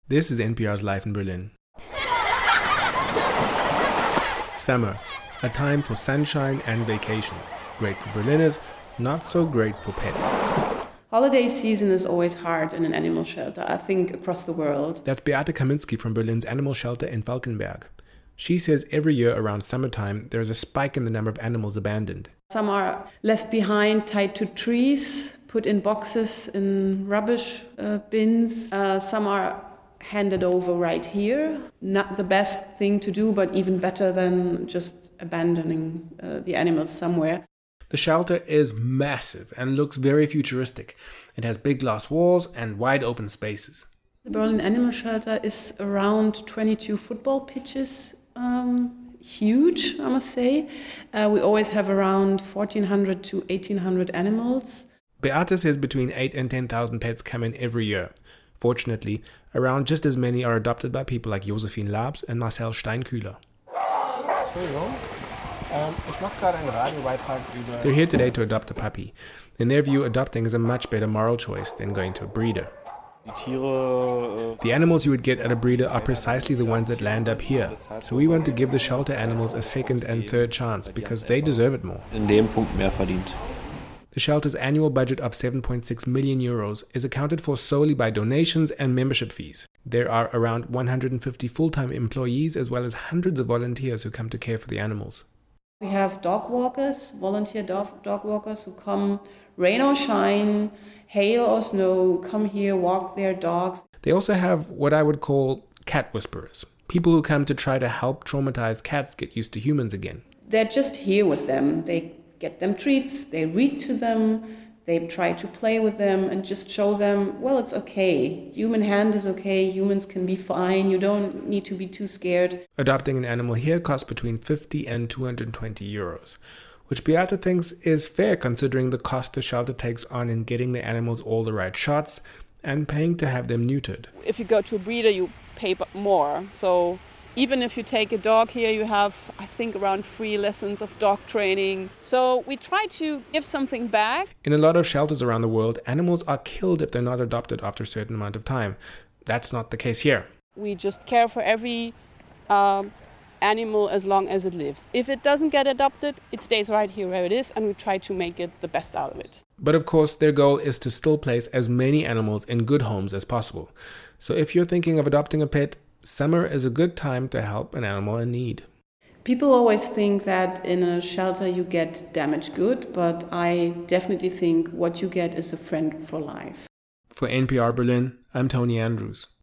This is NPR's Life in Berlin. Summer, a time for sunshine and vacation. Great for Berliners, not so great for pets. Holiday season is always hard in an animal shelter, I think, across the world. That's Beate Kaminski from Berlin's animal shelter in Falkenberg. She says every year around summertime, there is a spike in the number of animals abandoned. Some are left behind, tied to trees, put in boxes, in rubbish bins. Some are handed over right here. Not the best thing to do, but even better than just abandoning the animals somewhere. The shelter is massive and looks very futuristic. It has big glass walls and wide open spaces. The Berlin Animal Shelter is around 22 football pitches. Huge, I must say. We always have around 1,400 to 1,800 animals. Beate says between 8 and 10,000 pets come in every year. Fortunately, around just as many are adopted by people like Josephine Labs and Marcel Steinkühler. They're here today to adopt a puppy. In their view, adopting is a much better moral choice than going to a breeder. The animals you would get at a breeder are precisely the ones that land up here. So we want to give the shelter animals a second and third chance because they deserve it more. The shelter's annual budget of 7.6 million euros is accounted for solely by donations and membership fees. There are around 150 full-time employees as well as hundreds of volunteers who come to care for the animals. We have dog walkers, volunteer dog walkers who come rain or shine, hail or snow, come here, walk their dogs. They also have what I would call cat whisperers, people who come to try to help traumatized cats get used to humans again. They're just here with them. They get them treats, they read to them, they try to play with them and just show them, well, it's okay. Human hand is okay, humans can be fine, you don't need to be too scared. Adopting an animal here costs between 50 and 220 euros, which Beate thinks is fair considering the cost the shelter takes on in getting the animals all the right shots and paying to have them neutered. If you go to a breeder, you pay more. So even if you take a dog here, you have, I think, around 3 lessons of dog training. So we try to give something back. In a lot of shelters around the world, animals are killed if they're not adopted after a certain amount of time. That's not the case here. We just care for every animal as long as it lives. If it doesn't get adopted, it stays right here where it is, and we try to make it the best out of it. But of course, their goal is to still place as many animals in good homes as possible. So if you're thinking of adopting a pet, summer is a good time to help an animal in need. People always think that in a shelter you get damaged good, but I definitely think what you get is a friend for life. For NPR Berlin, I'm Tony Andrews.